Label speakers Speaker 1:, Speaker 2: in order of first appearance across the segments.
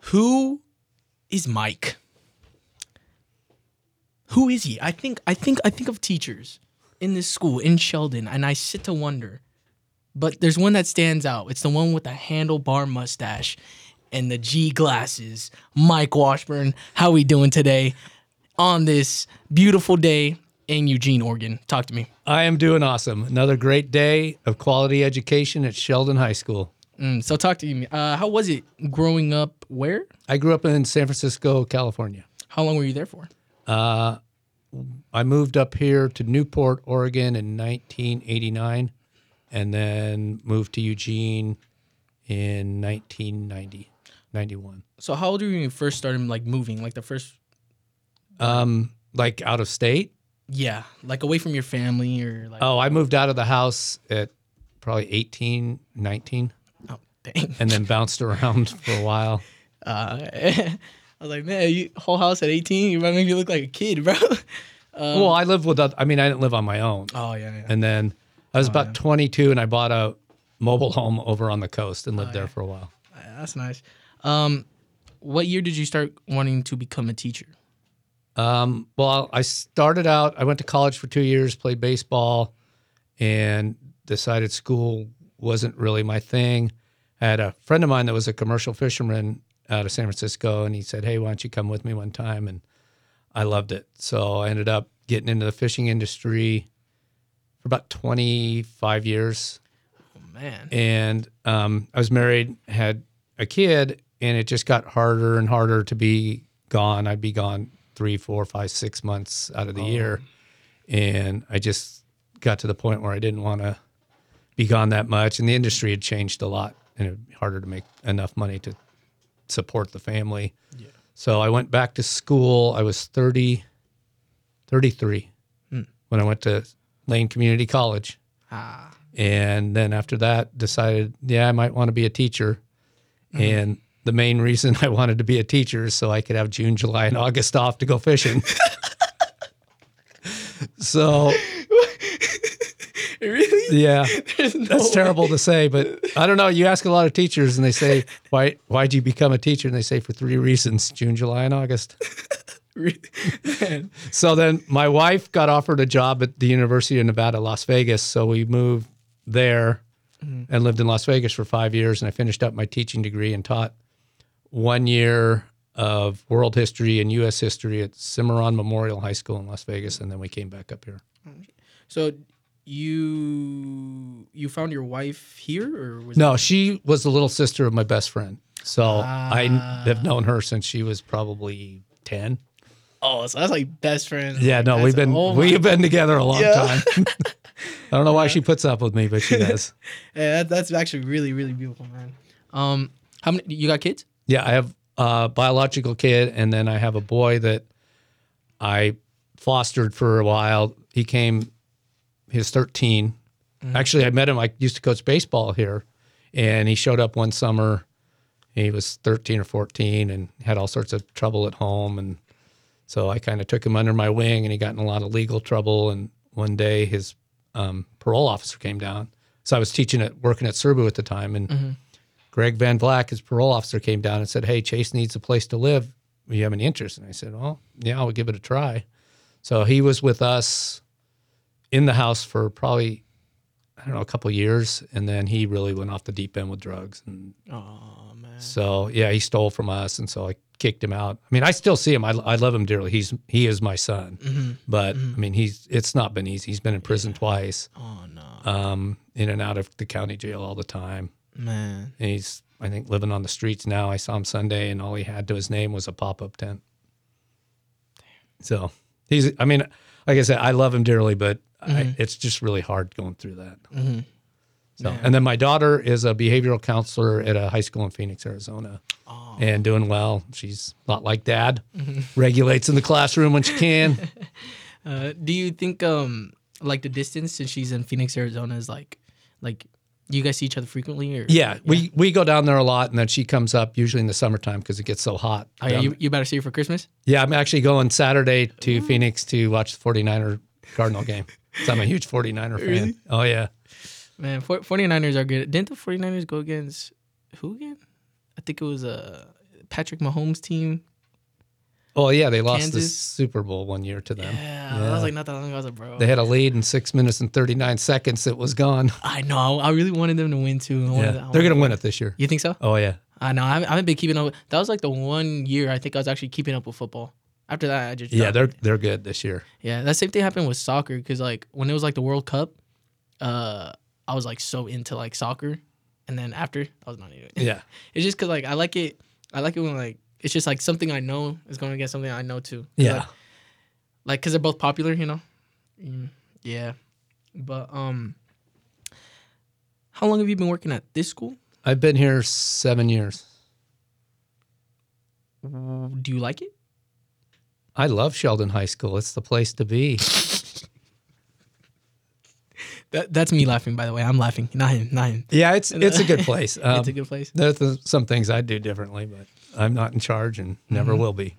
Speaker 1: Who is Mike? Who is he? I think of teachers in this school in Sheldon, and I sit to wonder. But there's one that stands out. It's the one with the handlebar mustache and the G glasses. Mike Washburn. How we doing today on this beautiful day in Eugene, Oregon? Talk to me.
Speaker 2: I am doing awesome. Another great day of quality education at Sheldon High School.
Speaker 1: So talk to me. How was it growing up? Where?
Speaker 2: I grew up in San Francisco, California.
Speaker 1: How long were you there for?
Speaker 2: I moved up here to Newport, Oregon in 1989, and then moved to Eugene in 91.
Speaker 1: So how old were you when you first started moving? Like the first?
Speaker 2: Like out of state?
Speaker 1: Yeah, like away from your family or like.
Speaker 2: Oh, I moved out of the house at probably 18, 19.
Speaker 1: Oh, dang.
Speaker 2: And then bounced around for a while.
Speaker 1: I was like, man, you whole house at 18? You make me look like a kid, bro.
Speaker 2: Well, I lived with, I didn't live on my own.
Speaker 1: Oh, yeah.
Speaker 2: And then I was about 22 and I bought a mobile home over on the coast and lived there for a while.
Speaker 1: That's nice. What year did you start wanting to become a teacher?
Speaker 2: Well, I started out, I went to college for 2 years, played baseball, and decided school wasn't really my thing. I had a friend of mine that was a commercial fisherman out of San Francisco, and he said, hey, why don't you come with me one time? And I loved it. So I ended up getting into the fishing industry for about 25 years.
Speaker 1: Oh, man.
Speaker 2: And I was married, had a kid, and it just got harder and harder to be gone. I'd be gone 3, 4, 5, 6 months out of the year. And I just got to the point where I didn't want to be gone that much. And the industry had changed a lot, and it would be harder to make enough money to support the family. Yeah. So I went back to school. I was 33 when I went to Lane Community College. And then after that, decided, I might want to be a teacher. Mm-hmm. And the main reason I wanted to be a teacher is so I could have June, July, and August off to go fishing. So,
Speaker 1: really?
Speaker 2: Yeah, that's terrible to say, but I don't know. You ask a lot of teachers and they say, why'd you become a teacher? And they say for 3 reasons, June, July, and August. So then my wife got offered a job at the University of Nevada, Las Vegas. So we moved there and lived in Las Vegas for 5 years. And I finished up my teaching degree and taught 1 year of world history and U.S. history at Cimarron Memorial High School in Las Vegas. And then we came back up here.
Speaker 1: So you found your wife here, or was
Speaker 2: No, she was the little sister of my best friend. So I have known her since she was probably 10.
Speaker 1: Oh, so that's like best friends.
Speaker 2: Yeah, no, we've been together a long time. I don't know why she puts up with me, but she does.
Speaker 1: Yeah, that's actually really, really beautiful, man. How many you got kids?
Speaker 2: Yeah, I have a biological kid, and then I have a boy that I fostered for a while. He's 13. Mm-hmm. Actually, I met him. I used to coach baseball here, and he showed up one summer. He was 13 or 14 and had all sorts of trouble at home. And so I kind of took him under my wing, and he got in a lot of legal trouble. And one day his parole officer came down. So I was working at Serbu at the time, and Greg Van Vlack, his parole officer, came down and said, hey, Chase needs a place to live. Do you have any interest? And I said, well, yeah, I'll give it a try. So he was with us in the house for probably, a couple of years. And then he really went off the deep end with drugs. And
Speaker 1: oh, man.
Speaker 2: So, yeah, he stole from us. And so I kicked him out. I still see him. I love him dearly. He is my son. Mm-hmm. But, it's not been easy. He's been in prison twice.
Speaker 1: Oh, no.
Speaker 2: In and out of the county jail all the time.
Speaker 1: Man.
Speaker 2: And he's, I think, living on the streets now. I saw him Sunday, and all he had to his name was a pop-up tent. Damn. So he's, like I said, I love him dearly, but it's just really hard going through that. Mm-hmm. So, and then my daughter is a behavioral counselor at a high school in Phoenix, Arizona, and doing well. She's a lot like Dad, regulates in the classroom when she can.
Speaker 1: Do you think, the distance since she's in Phoenix, Arizona is like, you guys see each other frequently? Or?
Speaker 2: Yeah, we go down there a lot, and then she comes up usually in the summertime because it gets so hot.
Speaker 1: Oh, yeah, you better see her for Christmas?
Speaker 2: Yeah, I'm actually going Saturday to Phoenix to watch the 49er Cardinal game. So I'm a huge 49er fan.
Speaker 1: Really?
Speaker 2: Oh, yeah.
Speaker 1: Man, 49ers are good. Didn't the 49ers go against who again? I think it was Patrick Mahomes team?
Speaker 2: Oh yeah, they lost the
Speaker 1: Kansas?
Speaker 2: Super Bowl one year to them.
Speaker 1: Yeah, I was like, not that long ago. I was like, bro.
Speaker 2: They had a lead in 6 minutes and 39 seconds. It was gone.
Speaker 1: I know. I really wanted them to win too.
Speaker 2: They're gonna win it this year.
Speaker 1: You think so?
Speaker 2: Oh yeah.
Speaker 1: I know. I haven't been keeping up. That was like the 1 year I think I was actually keeping up with football. After that, I just
Speaker 2: Yeah,
Speaker 1: dropped it.
Speaker 2: they're good this year.
Speaker 1: Yeah, that same thing happened with soccer because like when it was like the World Cup, I was like so into like soccer, and then after I was not into it.
Speaker 2: Yeah.
Speaker 1: It's just because like I like it. I like it when like it's just like something I know is going against something I know too.
Speaker 2: Yeah.
Speaker 1: Like because they're both popular, you know. Yeah, but how long have you been working at this school?
Speaker 2: I've been here 7 years.
Speaker 1: Do you like it?
Speaker 2: I love Sheldon High School. It's the place to be.
Speaker 1: That's me laughing, by the way. I'm laughing, not him, not him.
Speaker 2: Yeah, it's a good place.
Speaker 1: It's a good place.
Speaker 2: There's some things I'd do differently, but I'm not in charge and never will be.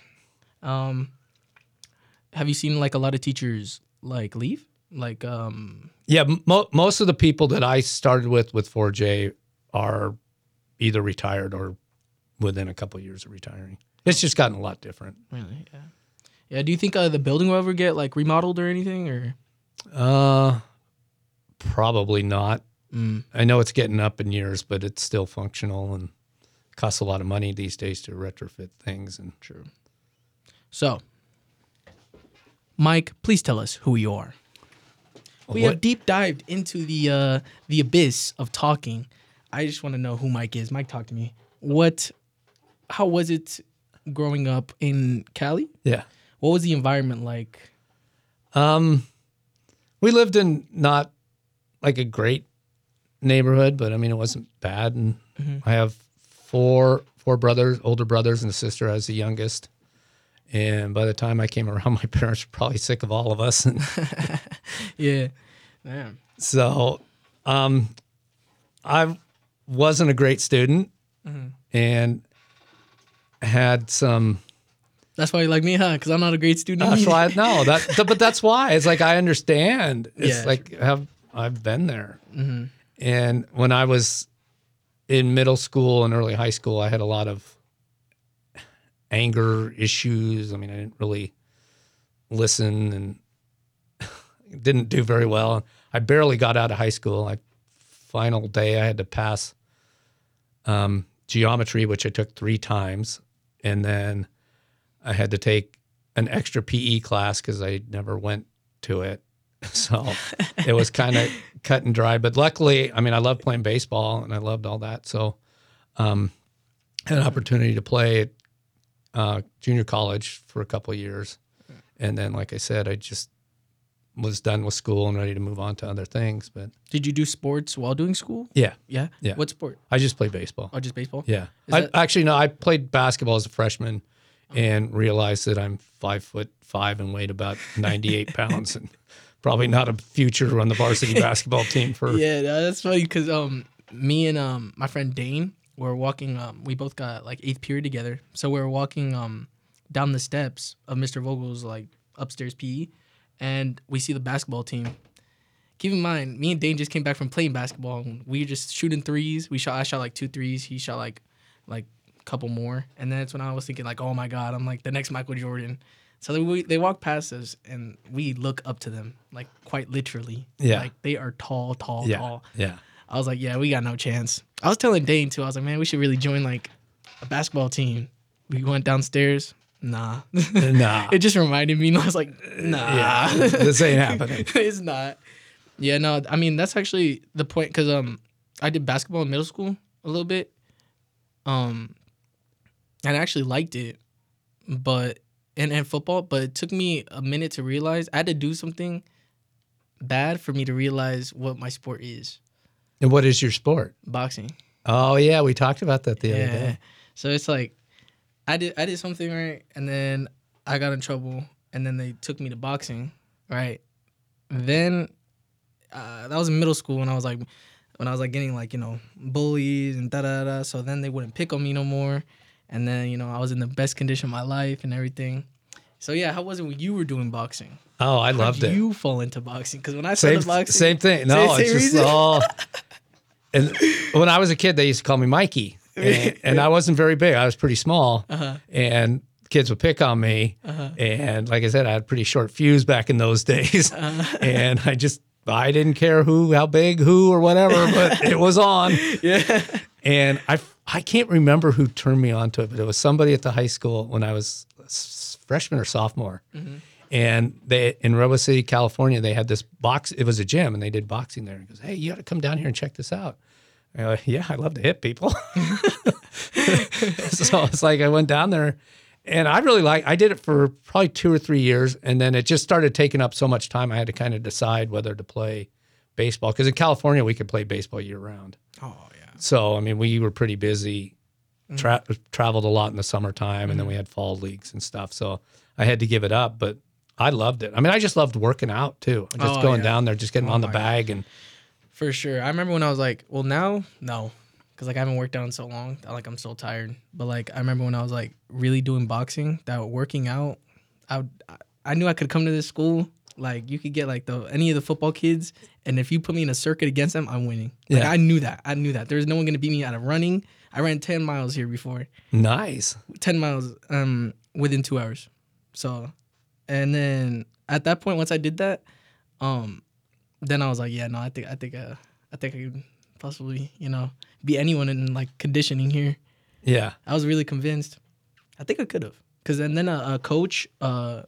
Speaker 1: Have you seen like a lot of teachers like leave? Like
Speaker 2: Yeah, most of the people that I started with 4J are either retired or within a couple of years of retiring. It's just gotten a lot different.
Speaker 1: really, yeah. Yeah. Do you think the building will ever get like remodeled or anything, or?
Speaker 2: Probably not. I know it's getting up in years, but it's still functional and costs a lot of money these days to retrofit things. And
Speaker 1: True. So, Mike, please tell us who you are. We have deep dived into the abyss of talking. I just want to know who Mike is. Mike, talk to me. How was it growing up in Cali?
Speaker 2: Yeah.
Speaker 1: What was the environment like?
Speaker 2: We lived in not like a great neighborhood, but I mean, it wasn't bad. And I have four brothers, older brothers and a sister. I was the youngest. And by the time I came around, my parents were probably sick of all of us. And
Speaker 1: Yeah. Damn.
Speaker 2: so I wasn't a great student and had some.
Speaker 1: That's why you like me, huh? Because I'm not a great student.
Speaker 2: That's why but that's why it's like I understand. It's
Speaker 1: Yeah.
Speaker 2: like I've been there, and when I was in middle school and early high school, I had a lot of anger issues. I mean, I didn't really listen and didn't do very well. I barely got out of high school. Like final day, I had to pass geometry, which I took 3 times, and then I had to take an extra PE class because I never went to it. So it was kind of cut and dry. But luckily, I mean, I loved playing baseball and I loved all that. So had an opportunity to play at junior college for a couple of years. And then, like I said, I just was done with school and ready to move on to other things. But
Speaker 1: Did you do sports while doing school?
Speaker 2: yeah,
Speaker 1: Yeah.
Speaker 2: Yeah.
Speaker 1: What sport?
Speaker 2: I just played baseball.
Speaker 1: Oh, just baseball?
Speaker 2: Yeah.
Speaker 1: Is that-
Speaker 2: Actually, no, I played basketball as a freshman and realized that I'm 5'5" and weighed about 98 pounds and probably not a future on the varsity basketball team for.
Speaker 1: Yeah, that's funny because me and my friend Dane were walking. We both got like 8th period together, so we were walking down the steps of Mr. Vogel's like upstairs PE, and we see the basketball team. Keep in mind, me and Dane just came back from playing basketball. And we were just shooting threes. I shot like 2 threes. He shot like a couple more, and that's when I was thinking like, oh my god, I'm like the next Michael Jordan. So they walk past us, and we look up to them, like quite literally.
Speaker 2: Yeah.
Speaker 1: Like they are tall.
Speaker 2: Yeah. Yeah.
Speaker 1: I was like, yeah, we got no chance. I was telling Dane too. I was like, man, we should really join like a basketball team. We went downstairs. Nah.
Speaker 2: Nah.
Speaker 1: It just reminded me. And I was like, nah.
Speaker 2: Yeah. This ain't happening.
Speaker 1: It's not. Yeah, no. I mean, that's actually the point because I did basketball in middle school a little bit. And I actually liked it, but and football. But it took me a minute to realize I had to do something bad for me to realize what my sport is.
Speaker 2: And what is your sport?
Speaker 1: Boxing.
Speaker 2: Oh, yeah. We talked about that the other
Speaker 1: Yeah.
Speaker 2: day.
Speaker 1: So it's like I did something right, and then I got in trouble, and then they took me to boxing, right? Then that was in middle school, and I was like, when I was like getting like bullies and da da da. So then they wouldn't pick on me no more, and then I was in the best condition of my life and everything. So yeah, how was it when you were doing boxing?
Speaker 2: Oh, I
Speaker 1: How
Speaker 2: loved
Speaker 1: did
Speaker 2: it.
Speaker 1: you fall into boxing? Because when I started boxing,
Speaker 2: Same thing. No,
Speaker 1: Same
Speaker 2: it's just
Speaker 1: reason?
Speaker 2: all. And when I was a kid, they used to call me Mikey. and I wasn't very big. I was pretty small, and kids would pick on me. And like I said, I had a pretty short fuse back in those days, and I didn't care how big, who, or whatever, but it was on.
Speaker 1: Yeah.
Speaker 2: And I can't remember who turned me on to it, but it was somebody at the high school when I was a freshman or sophomore. And they in Redwood City, California, they had this box. It was a gym, and they did boxing there. He goes, "Hey, you got to come down here and check this out." And I'm like, yeah, I love to hit people. So it's like I went down there, and I did it for probably 2 or 3 years, and then it just started taking up so much time. I had to kind of decide whether to play baseball, because in California we could play baseball year round.
Speaker 1: Oh yeah.
Speaker 2: So I mean, we were pretty busy. Traveled a lot in the summertime, and then we had fall leagues and stuff. So I had to give it up, but I loved it. I mean, I just loved working out too. Just going down there, just getting on the bag. And
Speaker 1: for sure. I remember when I was like, well, now, no. Because, like, I haven't worked out in so long. Like, I'm so tired. But, like, I remember when I was, like, really doing boxing, that working out, I knew I could come to this school. Like, you could get, like, any of the football kids, and if you put me in a circuit against them, I'm winning. Like, I knew that. There's no one going to beat me out of running. I ran 10 miles here before.
Speaker 2: Nice.
Speaker 1: 10 miles within 2 hours. So, and then at that point, once I did that, then I was like, yeah, no, I think I could possibly, be anyone in like conditioning here.
Speaker 2: Yeah.
Speaker 1: I was really convinced. I think I could have. Because then a coach, Bella?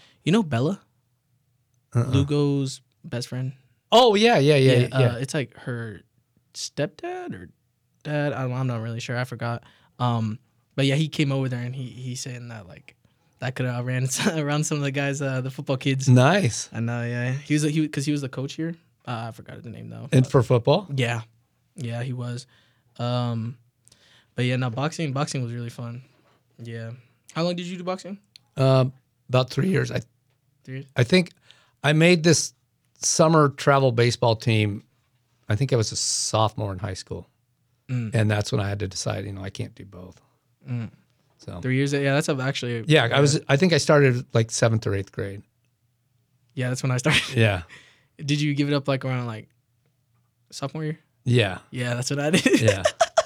Speaker 1: Lugo's best friend.
Speaker 2: Oh, yeah.
Speaker 1: It's like her stepdad or dad. I'm not really sure. I forgot. But yeah, he came over there and he's saying that like that could have ran around some of the guys, the football kids.
Speaker 2: Nice.
Speaker 1: I know, yeah. He was the coach here. I forgot the name though.
Speaker 2: And for football?
Speaker 1: Yeah, he was. But yeah, no, boxing was really fun. Yeah. How long did you do boxing?
Speaker 2: About 3 years.
Speaker 1: 3 years?
Speaker 2: I think I made this summer travel baseball team. I think I was a sophomore in high school. And that's when I had to decide, I can't do both. So
Speaker 1: 3 years. Yeah, that's actually.
Speaker 2: Yeah, I think I started like 7th or 8th grade.
Speaker 1: Yeah, that's when I started.
Speaker 2: Yeah.
Speaker 1: Did you give it up like around like sophomore year?
Speaker 2: Yeah.
Speaker 1: Yeah, that's what I did.
Speaker 2: Yeah.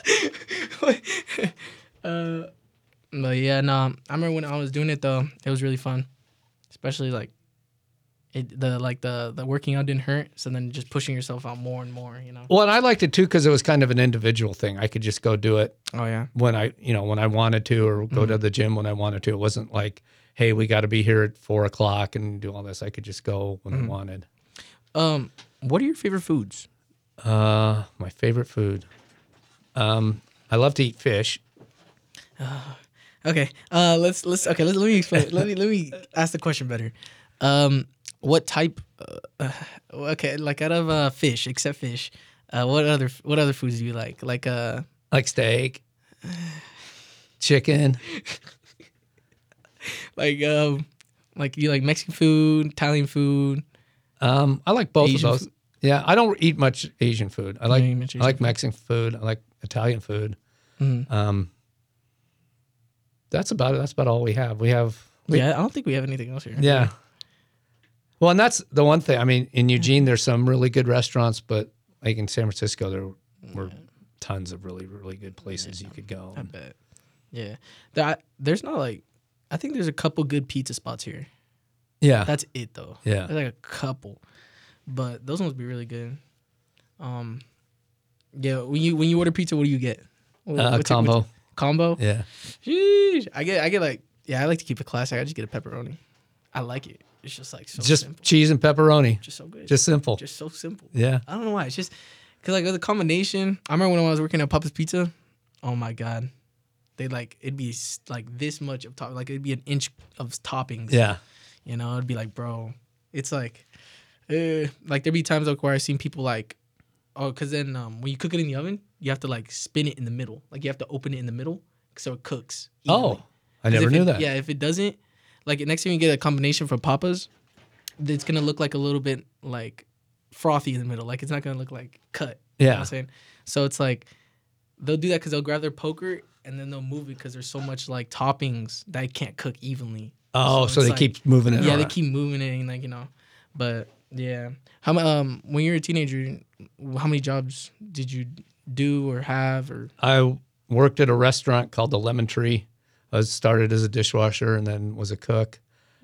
Speaker 1: But yeah, no, I remember when I was doing it though, it was really fun, especially like the working out didn't hurt, so then just pushing yourself out more and more,
Speaker 2: Well, and I liked it too because it was kind of an individual thing. I could just go do it.
Speaker 1: Oh yeah.
Speaker 2: When I wanted to, or go to the gym when I wanted to. It wasn't like, hey, we got to be here at 4:00 and do all this. I could just go when I wanted.
Speaker 1: What are your favorite foods?
Speaker 2: My favorite food. I love to eat fish.
Speaker 1: Okay. Let me explain. let me ask the question better. What type? Okay, like out of fish, except fish, what other foods do you like?
Speaker 2: Like steak, chicken.
Speaker 1: Like you like Mexican food, Italian food.
Speaker 2: I like both
Speaker 1: Asian
Speaker 2: of those. Yeah, I don't eat much Asian food. I like Mexican food. I like Italian food. That's about it. That's about all we have.
Speaker 1: I don't think we have anything else here.
Speaker 2: Yeah. Well, and that's the one thing. I mean, in Eugene, there's some really good restaurants, but like in San Francisco, there were tons of really, really good places you could go.
Speaker 1: I bet. Yeah. There's not like, I think there's a couple good pizza spots here.
Speaker 2: Yeah.
Speaker 1: That's it though.
Speaker 2: Yeah.
Speaker 1: There's like a couple, but those ones be really good. Yeah. When you order pizza, what do you get?
Speaker 2: Combo.
Speaker 1: Combo?
Speaker 2: Yeah.
Speaker 1: Sheesh. I get like, I like to keep it classic. I just get a pepperoni. I like it. It's just like so
Speaker 2: just
Speaker 1: simple.
Speaker 2: Cheese and pepperoni.
Speaker 1: Just so good.
Speaker 2: Just simple.
Speaker 1: Just so simple.
Speaker 2: Yeah.
Speaker 1: I don't know why. It's just because like the combination. I remember when I was working at Papa's Pizza. Oh my god, it'd be like this much of top. Like it'd be an inch of toppings.
Speaker 2: Yeah.
Speaker 1: It'd be like, bro, it's like there'd be times like where I seen people like, because then when you cook it in the oven, you have to like spin it in the middle. Like you have to open it in the middle so it cooks evenly.
Speaker 2: Oh, I never knew that.
Speaker 1: Yeah, if it doesn't, like next time you get a combination from Papa's, it's gonna look like a little bit like frothy in the middle. Like it's not gonna look like cut.
Speaker 2: Yeah.
Speaker 1: You know what I'm saying? So it's like they'll do that because they'll grab their poker and then they'll move it because there's so much like toppings that it can't cook evenly.
Speaker 2: Oh, so they keep moving it.
Speaker 1: Yeah,
Speaker 2: around.
Speaker 1: they keep moving it, and But yeah, when you were a teenager, how many jobs did you do or have or?
Speaker 2: I worked at a restaurant called the Lemon Tree. I started as a dishwasher and then was a cook.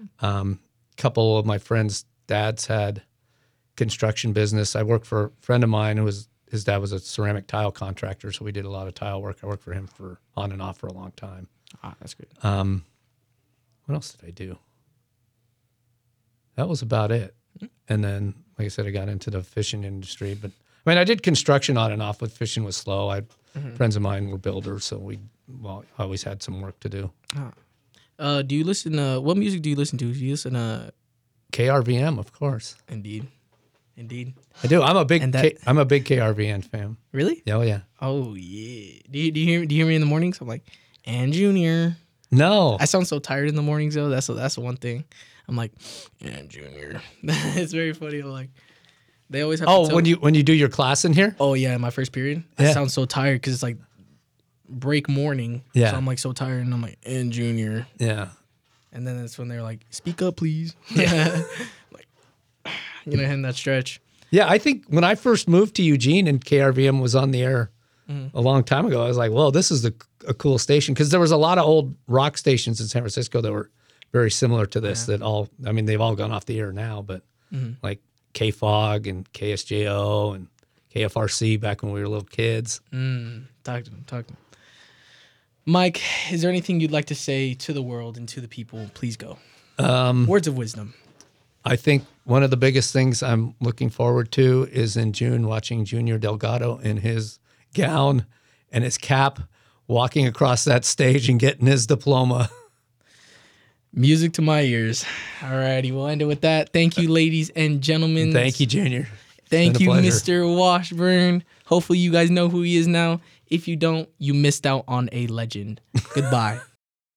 Speaker 2: Couple of my friends' dads had construction business. I worked for a friend of mine his dad was a ceramic tile contractor, so we did a lot of tile work. I worked for him for on and off for a long time.
Speaker 1: That's good.
Speaker 2: What else did I do? That was about it. And then, like I said, I got into the fishing industry. But I mean, I did construction on and off, but fishing was slow. Friends of mine were builders, so I always had some work to do.
Speaker 1: Do you listen to, what music do you listen to? Do you listen to
Speaker 2: KRVM, of course.
Speaker 1: Indeed.
Speaker 2: I do. I'm a big KRVN fan.
Speaker 1: Really?
Speaker 2: Oh yeah.
Speaker 1: Oh yeah. Do you hear me in the mornings? I'm like, and Junior.
Speaker 2: No.
Speaker 1: I sound so tired in the mornings though. That's the one thing. I'm like, and Junior. It's very funny. I'm like, they always have.
Speaker 2: Oh, when you do your class in here?
Speaker 1: Oh yeah, my first period.
Speaker 2: Yeah.
Speaker 1: I sound so tired because it's like break morning.
Speaker 2: Yeah.
Speaker 1: So I'm like so tired, and I'm like, and Junior.
Speaker 2: Yeah.
Speaker 1: And then that's when they're like, speak up, please. Yeah. Like, hitting that stretch.
Speaker 2: Yeah, I think when I first moved to Eugene and KRVM was on the air a long time ago, I was like, well, this is a cool station. Because there was a lot of old rock stations in San Francisco that were very similar to this they've all gone off the air now, but like KFOG and KSJO and KFRC back when we were little kids.
Speaker 1: Talk to them. Mike, is there anything you'd like to say to the world and to the people? Please go. Words of wisdom.
Speaker 2: I think one of the biggest things I'm looking forward to is in June watching Junior Delgado in his gown and his cap walking across that stage and getting his diploma.
Speaker 1: Music to my ears. All righty, we'll end it with that. Thank you, ladies and gentlemen.
Speaker 2: Thank you, Junior.
Speaker 1: Thank you, Mr. Washburn. Hopefully you guys know who he is now. If you don't, you missed out on a legend. Goodbye.